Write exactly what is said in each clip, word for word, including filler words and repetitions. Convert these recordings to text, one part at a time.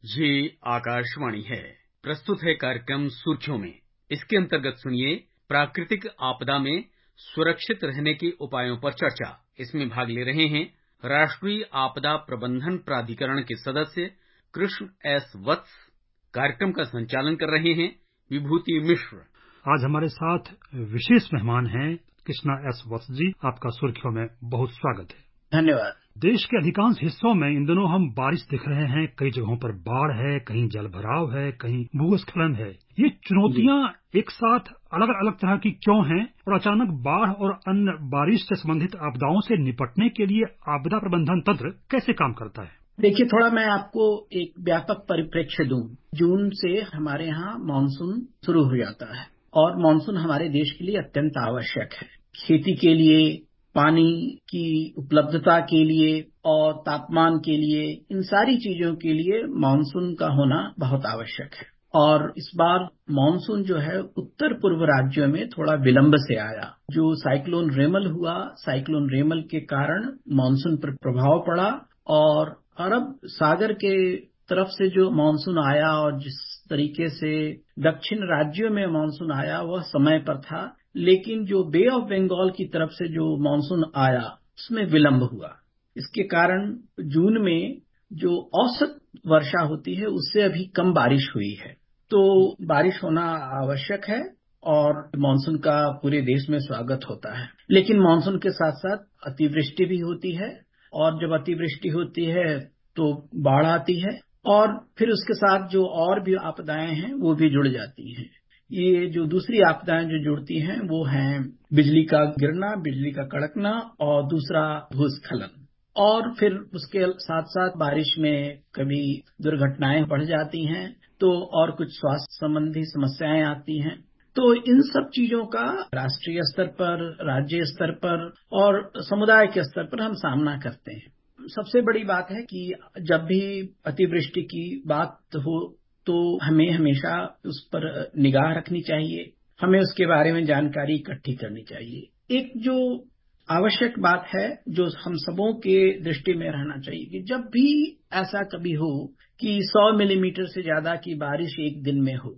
ये आकाशवाणी है। प्रस्तुत है कार्यक्रम सुर्खियों में। इसके अंतर्गत सुनिए प्राकृतिक आपदा में सुरक्षित रहने के उपायों पर चर्चा। इसमें भाग ले रहे हैं राष्ट्रीय आपदा प्रबंधन प्राधिकरण के सदस्य कृष्ण एस वत्स। कार्यक्रम का संचालन कर रहे हैं विभूति मिश्र। आज हमारे साथ विशेष मेहमान हैं कृष्णा एस वत्स जी। आपका सुर्खियों में बहुत स्वागत है। धन्यवाद। देश के अधिकांश हिस्सों में इन दिनों हम बारिश देख रहे हैं। कई जगहों पर बाढ़ है, कहीं जल भराव है, कहीं भूस्खलन है। ये चुनौतियां एक साथ अलग अलग तरह की क्यों हैं और अचानक बाढ़ और अन्य बारिश से संबंधित आपदाओं से निपटने के लिए आपदा प्रबंधन तंत्र कैसे काम करता है? देखिए, थोड़ा मैं आपको एक व्यापक परिप्रेक्ष्य दूं। जून से हमारे यहाँ मानसून शुरू हो जाता है और मानसून हमारे देश के लिए अत्यंत आवश्यक है। खेती के लिए, पानी की उपलब्धता के लिए और तापमान के लिए, इन सारी चीजों के लिए मानसून का होना बहुत आवश्यक है। और इस बार मानसून जो है उत्तर पूर्व राज्यों में थोड़ा विलंब से आया। जो साइक्लोन रेमल हुआ, साइक्लोन रेमल के कारण मानसून पर प्रभाव पड़ा और अरब सागर के तरफ से जो मानसून आया और जिस तरीके से दक्षिण राज्यों में मानसून आया वह समय पर था, लेकिन जो बे ऑफ बंगाल की तरफ से जो मानसून आया उसमें विलंब हुआ। इसके कारण जून में जो औसत वर्षा होती है उससे अभी कम बारिश हुई है। तो बारिश होना आवश्यक है और मानसून का पूरे देश में स्वागत होता है। लेकिन मानसून के साथ साथ अतिवृष्टि भी होती है और जब अतिवृष्टि होती है तो बाढ़ आती है और फिर उसके साथ जो और भी आपदाएं हैं वो भी जुड़ जाती हैं। ये जो दूसरी आपदाएं जो जुड़ती हैं वो हैं बिजली का गिरना, बिजली का कड़कना और दूसरा भूस्खलन। और फिर उसके साथ साथ बारिश में कभी दुर्घटनाएं बढ़ जाती हैं तो और कुछ स्वास्थ्य संबंधी समस्याएं आती हैं। तो इन सब चीजों का राष्ट्रीय स्तर पर, राज्य स्तर पर और समुदाय के स्तर पर हम सामना करते हैं। सबसे बड़ी बात है कि जब भी अतिवृष्टि की बात हो तो हमें हमेशा उस पर निगाह रखनी चाहिए, हमें उसके बारे में जानकारी इकट्ठी करनी चाहिए। एक जो आवश्यक बात है जो हम सबों के दृष्टि में रहना चाहिए कि जब भी ऐसा कभी हो कि सौ मिलीमीटर से ज्यादा की बारिश एक दिन में हो,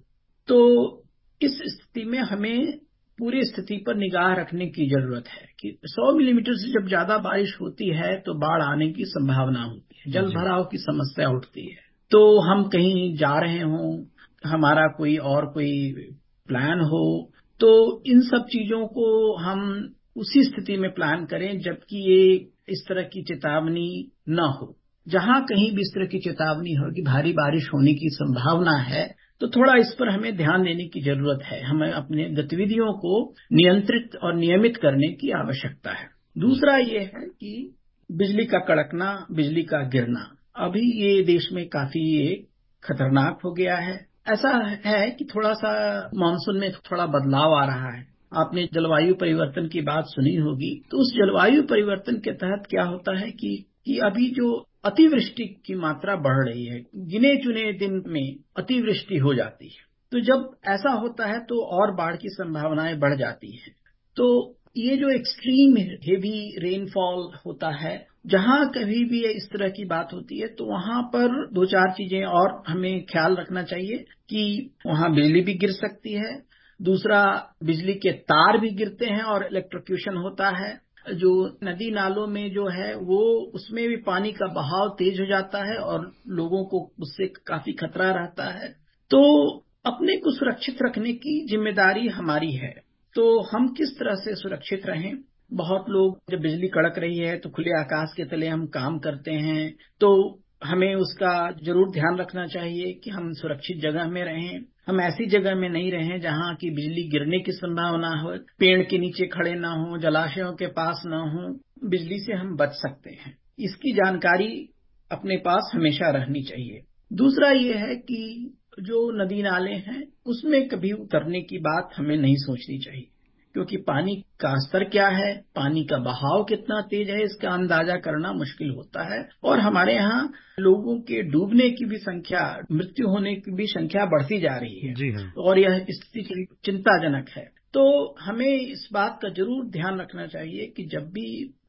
तो इस स्थिति में हमें पूरी स्थिति पर निगाह रखने की जरूरत है कि सौ मिलीमीटर से जब ज्यादा बारिश होती है तो बाढ़ आने की संभावना होती है, जल भराव की समस्या उठती है। तो हम कहीं जा रहे हों, हमारा कोई और कोई प्लान हो, तो इन सब चीजों को हम उसी स्थिति में प्लान करें जबकि ये इस तरह की चेतावनी न हो। जहां कहीं भी इस तरह की चेतावनी हो कि भारी बारिश होने की संभावना है तो थोड़ा इस पर हमें ध्यान देने की जरूरत है। हमें अपने गतिविधियों को नियंत्रित और नियमित करने की आवश्यकता है। दूसरा ये है कि बिजली का कड़कना, बिजली का गिरना, अभी ये देश में काफी ये खतरनाक हो गया है। ऐसा है कि थोड़ा सा मानसून में थोड़ा बदलाव आ रहा है। आपने जलवायु परिवर्तन की बात सुनी होगी, तो उस जलवायु परिवर्तन के तहत क्या होता है कि कि अभी जो अतिवृष्टि की मात्रा बढ़ रही है, गिने चुने दिन में अतिवृष्टि हो जाती है। तो जब ऐसा होता है तो और बाढ़ की संभावनाएं बढ़ जाती हैं। तो ये जो एक्सट्रीम हेवी रेनफॉल होता है, जहां कभी भी इस तरह की बात होती है तो वहां पर दो चार चीजें और हमें ख्याल रखना चाहिए कि वहां बिजली भी गिर सकती है, दूसरा बिजली के तार भी गिरते हैं और इलेक्ट्रोक्यूशन होता है। जो नदी नालों में जो है वो उसमें भी पानी का बहाव तेज हो जाता है और लोगों को उससे काफी खतरा रहता है। तो अपने को सुरक्षित रखने की जिम्मेदारी हमारी है। तो हम किस तरह से सुरक्षित रहें? बहुत लोग जब बिजली कड़क रही है तो खुले आकाश के तले हम काम करते हैं, तो हमें उसका जरूर ध्यान रखना चाहिए कि हम सुरक्षित जगह में रहें। हम ऐसी जगह में नहीं रहें जहां की बिजली गिरने की संभावना हो, पेड़ के नीचे खड़े ना हो, जलाशयों के पास ना हो। बिजली से हम बच सकते हैं, इसकी जानकारी अपने पास हमेशा रहनी चाहिए। दूसरा ये है कि जो नदी नाले हैं उसमें कभी उतरने की बात हमें नहीं सोचनी चाहिए, क्योंकि पानी का स्तर क्या है, पानी का बहाव कितना तेज है, इसका अंदाजा करना मुश्किल होता है। और हमारे यहाँ लोगों के डूबने की भी संख्या, मृत्यु होने की भी संख्या बढ़ती जा रही है। जी हाँ। और यह स्थिति चिंताजनक है। तो हमें इस बात का जरूर ध्यान रखना चाहिए कि जब भी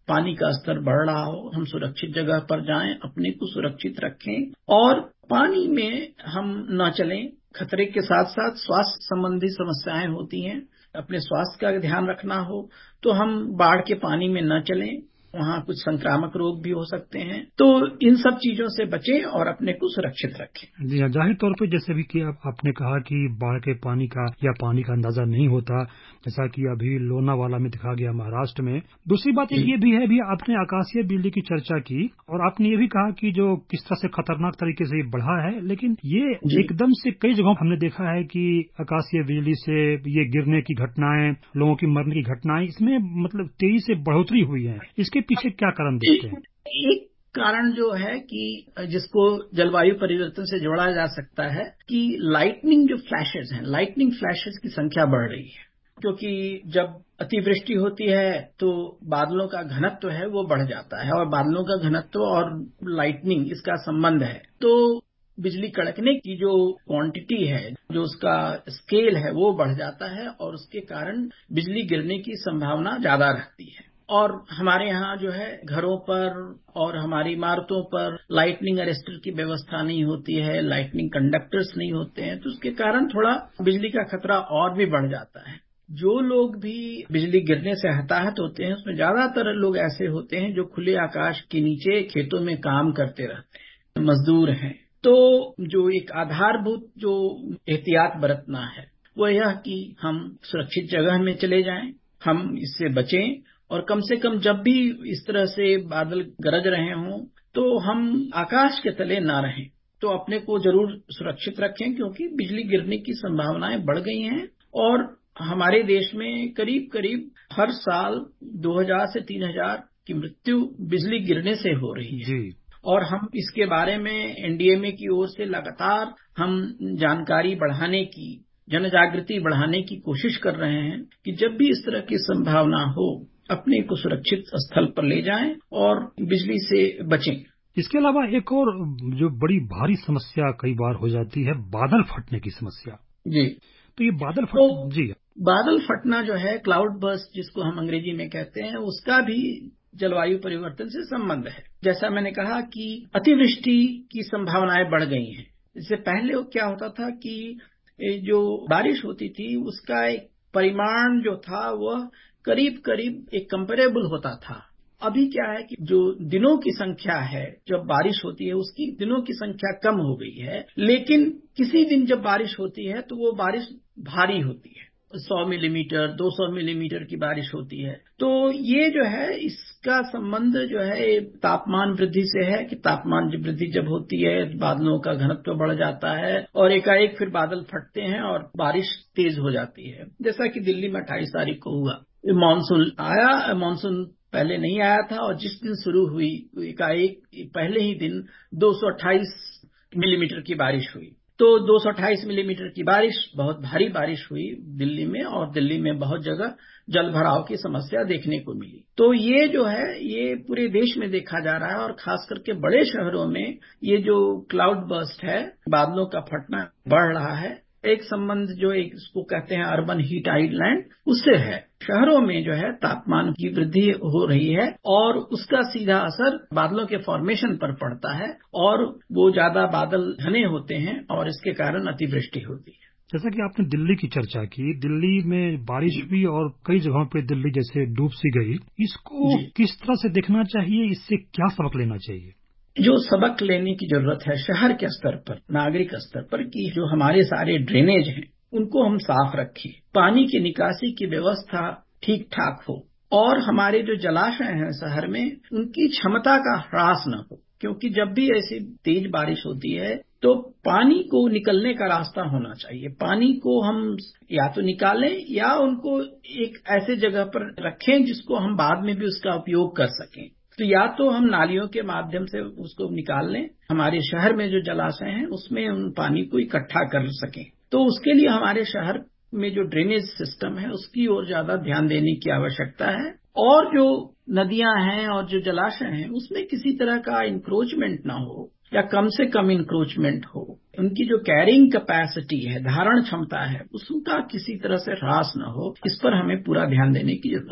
पानी का स्तर बढ़ रहा हो, हम सुरक्षित जगह पर जाएं, अपने को सुरक्षित रखें और पानी में हम न चलें। खतरे के साथ साथ स्वास्थ्य संबंधी समस्याएं होती हैं, अपने स्वास्थ्य का ध्यान रखना हो तो हम बाढ़ के पानी में न चलें, वहां कुछ संक्रामक रोग भी हो सकते हैं। तो इन सब चीजों से बचें और अपने को सुरक्षित रखें। जी हाँ, जाहिर तौर पे जैसे भी कि आप, आपने कहा कि बाढ़ के पानी का या पानी का अंदाजा नहीं होता, जैसा कि अभी लोनावाला में दिखा गया महाराष्ट्र में। दूसरी बात एक ये भी है, भी आपने आकाशीय बिजली की चर्चा की और आपने ये भी कहा कि जो किस तरह से खतरनाक तरीके से बढ़ा है, लेकिन ये एकदम से कई जगहों हमने देखा है कि आकाशीय बिजली से ये गिरने की घटनाएं, लोगों की मरने की घटनाएं, इसमें मतलब तेजी से बढ़ोतरी हुई है। इसके पीछे क्या कारण देखते हैं? एक कारण जो है कि जिसको जलवायु परिवर्तन से जोड़ा जा सकता है कि लाइटनिंग जो फ्लैशेस हैं, लाइटनिंग फ्लैशेस की संख्या बढ़ रही है, क्योंकि जब अतिवृष्टि होती है तो बादलों का घनत्व है वो बढ़ जाता है, और बादलों का घनत्व और लाइटनिंग इसका संबंध है। तो बिजली कड़कने की जो क्वांटिटी है, जो उसका स्केल है, वो बढ़ जाता है और उसके कारण बिजली गिरने की संभावना ज्यादा रहती है। और हमारे यहाँ जो है घरों पर और हमारी इमारतों पर लाइटनिंग अरेस्टर की व्यवस्था नहीं होती है, लाइटनिंग कंडक्टर्स नहीं होते हैं, तो उसके कारण थोड़ा बिजली का खतरा और भी बढ़ जाता है। जो लोग भी बिजली गिरने से हताहत होते हैं उसमें ज्यादातर लोग ऐसे होते हैं जो खुले आकाश के नीचे खेतों में काम करते रहते हैं, मजदूर हैं। तो जो एक आधारभूत जो एहतियात बरतना है वो यह कि हम सुरक्षित जगह में चले जाएं, हम इससे बचें, और कम से कम जब भी इस तरह से बादल गरज रहे हों तो हम आकाश के तले ना रहें, तो अपने को जरूर सुरक्षित रखें, क्योंकि बिजली गिरने की संभावनाएं बढ़ गई हैं। और हमारे देश में करीब करीब हर साल दो हज़ार से तीन हज़ार की मृत्यु बिजली गिरने से हो रही है जी। और हम इसके बारे में एनडीएमए की ओर से लगातार हम जानकारी बढ़ाने की, जन जागृति बढ़ाने की कोशिश कर रहे हैं कि जब भी इस तरह की संभावना हो अपने को सुरक्षित स्थल पर ले जाएं और बिजली से बचें। इसके अलावा एक और जो बड़ी भारी समस्या कई बार हो जाती है, बादल फटने की समस्या जी। तो ये बादल फट तो जी बादल फटना जो है, क्लाउड बर्स्ट जिसको हम अंग्रेजी में कहते हैं, उसका भी जलवायु परिवर्तन से संबंध है। जैसा मैंने कहा कि अतिवृष्टि की संभावनाएं बढ़ गई हैं। इससे पहले क्या होता था कि जो बारिश होती थी उसका एक परिमाण जो था वह करीब करीब एक कंपेरेबल होता था। अभी क्या है कि जो दिनों की संख्या है जब बारिश होती है उसकी दिनों की संख्या कम हो गई है, लेकिन किसी दिन जब बारिश होती है तो वो बारिश भारी होती है, सौ मिलीमीटर दो सौ मिलीमीटर की बारिश होती है। तो ये जो है इसका संबंध जो है तापमान वृद्धि से है कि तापमान वृद्धि जब होती है बादलों का घनत्व बढ़ जाता है और एकाएक फिर बादल फटते हैं और बारिश तेज हो जाती है। जैसा कि दिल्ली में अट्ठाईस तारीख को हुआ, मानसून आया, मानसून पहले नहीं आया था और जिस दिन शुरू हुई एकाएक पहले ही दिन दो सौ अट्ठाईस मिलीमीटर की बारिश हुई। तो दो सौ अट्ठाईस मिलीमीटर की बारिश, बहुत भारी बारिश हुई दिल्ली में, और दिल्ली में बहुत जगह जल भराव की समस्या देखने को मिली। तो ये जो है ये पूरे देश में देखा जा रहा है, और खास करके बड़े शहरों में ये जो क्लाउड बर्स्ट है, बादलों का फटना बढ़ रहा है। एक संबंध जो एक इसको कहते हैं अर्बन हीट आइलैंड, उससे है। शहरों में जो है तापमान की वृद्धि हो रही है और उसका सीधा असर बादलों के फॉर्मेशन पर पड़ता है और वो ज्यादा बादल घने होते हैं और इसके कारण अतिवृष्टि होती है। जैसा कि आपने दिल्ली की चर्चा की, दिल्ली में बारिश हुई और कई जगहों पे दिल्ली जैसे डूब सी गई, इसको किस तरह से देखना चाहिए, इससे क्या सबक लेना चाहिए? जो सबक लेने की जरूरत है शहर के स्तर पर, नागरिक स्तर पर, कि जो हमारे सारे ड्रेनेज हैं उनको हम साफ रखें, पानी की निकासी की व्यवस्था ठीक ठाक हो, और हमारे जो जलाशय हैं शहर में उनकी क्षमता का ह्रास न हो, क्योंकि जब भी ऐसी तेज बारिश होती है तो पानी को निकलने का रास्ता होना चाहिए। पानी को हम या तो निकालें या उनको एक ऐसे जगह पर रखें जिसको हम बाद में भी उसका उपयोग कर सकें। तो या तो हम नालियों के माध्यम से उसको निकाल लें, हमारे शहर में जो जलाशय हैं उसमें उन पानी को इकट्ठा कर सकें। तो उसके लिए हमारे शहर में जो ड्रेनेज सिस्टम है उसकी ओर ज्यादा ध्यान देने की आवश्यकता है, और जो नदियां हैं और जो जलाशय हैं उसमें किसी तरह का इंक्रोचमेंट ना हो या कम से कम इंक्रोचमेंट हो। उनकी जो कैरिंग कैपेसिटी है, धारण क्षमता है, उसका किसी तरह से ह्रास न हो, इस पर हमें पूरा ध्यान देने की जरूरत है।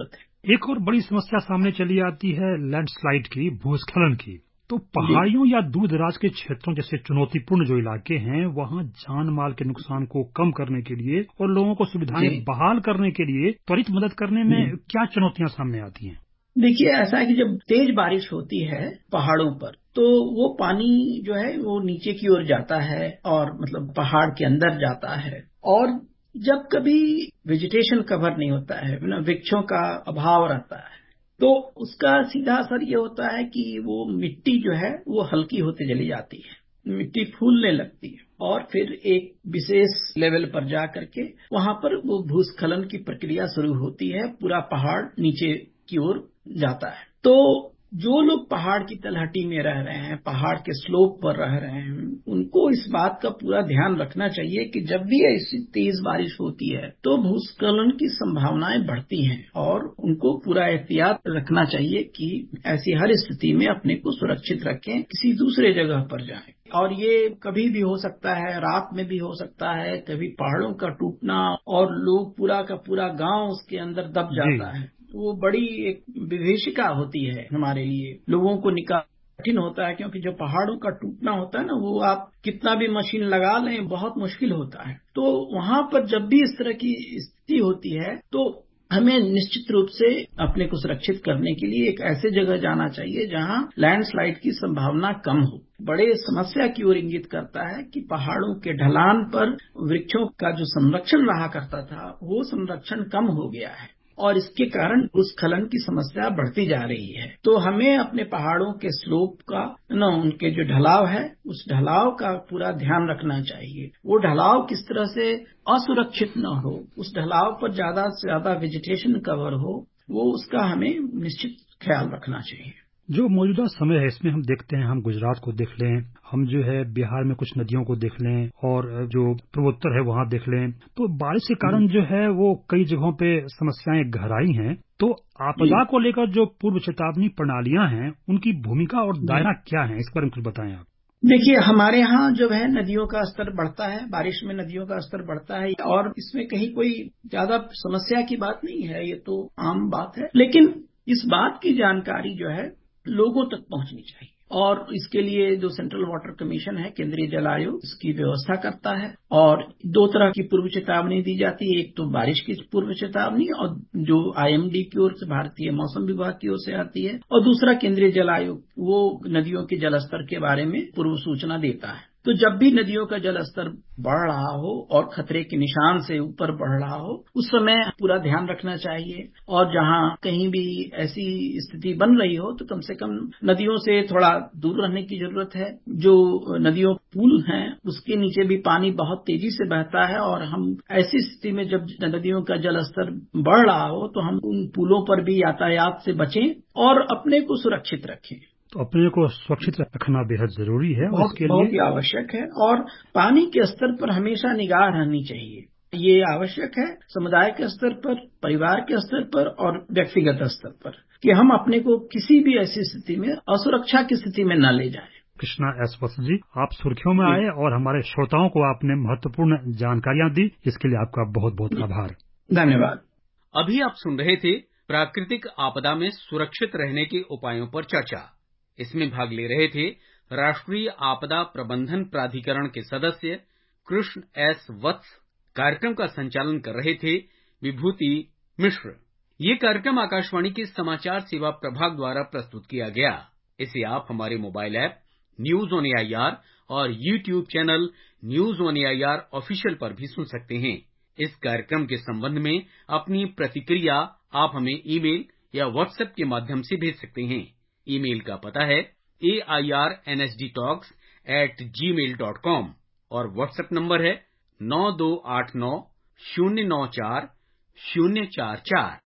एक और बड़ी समस्या सामने चली आती है लैंडस्लाइड की, भूस्खलन की। तो पहाड़ियों या दूर दराज के क्षेत्रों जैसे चुनौतीपूर्ण जो इलाके हैं, वहाँ जान माल के नुकसान को कम करने के लिए और लोगों को सुविधाएं बहाल करने के लिए त्वरित मदद करने में क्या चुनौतियां सामने आती हैं? देखिए, ऐसा है कि जब तेज बारिश होती है पहाड़ों पर, तो वो पानी जो है वो नीचे की ओर जाता है और मतलब पहाड़ के अंदर जाता है। और जब कभी वेजिटेशन कवर नहीं होता है, वृक्षों का अभाव रहता है, तो उसका सीधा असर ये होता है कि वो मिट्टी जो है वो हल्की होते चली जाती है, मिट्टी फूलने लगती है और फिर एक विशेष लेवल पर जा करके वहां पर वो भूस्खलन की प्रक्रिया शुरू होती है, पूरा पहाड़ नीचे की ओर जाता है। तो जो लोग पहाड़ की तलहटी में रह रहे हैं, पहाड़ के स्लोप पर रह रहे हैं, उनको इस बात का पूरा ध्यान रखना चाहिए कि जब भी ऐसी तेज बारिश होती है तो भूस्खलन की संभावनाएं बढ़ती हैं और उनको पूरा एहतियात रखना चाहिए कि ऐसी हर स्थिति में अपने को सुरक्षित रखें, किसी दूसरे जगह पर जाएं। और ये कभी भी हो सकता है, रात में भी हो सकता है, कभी पहाड़ों का टूटना और लोग पूरा का पूरा गांव उसके अंदर दब जाता है। वो बड़ी एक विभीषिका होती है हमारे लिए, लोगों को निकाल कठिन होता है, क्योंकि जो पहाड़ों का टूटना होता है ना, वो आप कितना भी मशीन लगा लें बहुत मुश्किल होता है। तो वहां पर जब भी इस तरह की स्थिति होती है तो हमें निश्चित रूप से अपने को सुरक्षित करने के लिए एक ऐसे जगह जाना चाहिए जहां लैंडस्लाइड की संभावना कम हो। बड़े समस्या की ओर इंगित करता है कि पहाड़ों के ढलान पर वृक्षों का जो संरक्षण रहा करता था वो संरक्षण कम हो गया है और इसके कारण भूस्खलन की समस्या बढ़ती जा रही है। तो हमें अपने पहाड़ों के स्लोप का न उनके जो ढलाव है उस ढलाव का पूरा ध्यान रखना चाहिए। वो ढलाव किस तरह से असुरक्षित न हो, उस ढलाव पर ज्यादा से ज्यादा वेजिटेशन कवर हो, वो उसका हमें निश्चित ख्याल रखना चाहिए। जो मौजूदा समय है इसमें हम देखते हैं, हम गुजरात को देख लें, हम जो है बिहार में कुछ नदियों को देख लें और जो पूर्वोत्तर है वहां देख लें, तो बारिश के कारण जो है वो कई जगहों पे समस्याएं गहराई हैं। तो आपदा को लेकर जो पूर्व चेतावनी प्रणालियां हैं उनकी भूमिका और दायरा क्या है, इस पर कुछ बताएं आप। देखिए, हमारे यहाँ जो है नदियों का स्तर बढ़ता है, बारिश में नदियों का स्तर बढ़ता है और इसमें कहीं कोई ज्यादा समस्या की बात नहीं है, ये तो आम बात है। लेकिन इस बात की जानकारी जो है लोगों तक पहुंचनी चाहिए और इसके लिए जो सेंट्रल वाटर कमीशन है, केंद्रीय जल आयोग, इसकी व्यवस्था करता है। और दो तरह की पूर्व चेतावनी दी जाती है, एक तो बारिश की पूर्व चेतावनी और जो आईएमडी की ओर से, भारतीय मौसम विभाग की ओर से आती है, और दूसरा केंद्रीय जल आयोग, वो नदियों के जलस्तर के बारे में पूर्व सूचना देता है। तो जब भी नदियों का जल स्तर बढ़ रहा हो और खतरे के निशान से ऊपर बढ़ रहा हो, उस समय पूरा ध्यान रखना चाहिए और जहां कहीं भी ऐसी स्थिति बन रही हो तो कम से कम नदियों से थोड़ा दूर रहने की जरूरत है। जो नदियों पुल हैं उसके नीचे भी पानी बहुत तेजी से बहता है और हम ऐसी स्थिति में जब नदियों का जल स्तर बढ़ रहा हो तो हम उन पुलों पर भी यातायात से बचें और अपने को सुरक्षित रखें। तो अपने को सुरक्षित रखना बेहद जरूरी है और इसके बहुत लिए ही आवश्यक है और पानी के स्तर पर हमेशा निगाह रहनी चाहिए। ये आवश्यक है समुदाय के स्तर पर, परिवार के स्तर पर और व्यक्तिगत स्तर पर, कि हम अपने को किसी भी ऐसी स्थिति में असुरक्षा की स्थिति में न ले जाएं। कृष्णा एस वत्स जी, आप सुर्खियों में आए और हमारे श्रोताओं को आपने महत्वपूर्ण जानकारियां दी, इसके लिए आपका बहुत बहुत आभार। धन्यवाद। अभी आप सुन रहे थे प्राकृतिक आपदा में सुरक्षित रहने के उपायों पर चर्चा। इसमें भाग ले रहे थे राष्ट्रीय आपदा प्रबंधन प्राधिकरण के सदस्य कृष्ण एस वत्स। कार्यक्रम का संचालन कर रहे थे विभूति मिश्र। ये कार्यक्रम आकाशवाणी के समाचार सेवा प्रभाग द्वारा प्रस्तुत किया गया। इसे आप हमारे mobile app news on AIR और YouTube channel news on AIR official पर भी सुन सकते हैं। इस कार्यक्रम के संबंध में अपनी प्रतिक्रिया आप हमें ईमेल या व्हाट्सएप के माध्यम से भेज सकते हैं। ईमेल का पता है A I R N S D talks at Gmail dot com और व्हाट्सएप नंबर है नौ दो आठ नौ शून्य नौ चार शून्य चार चार।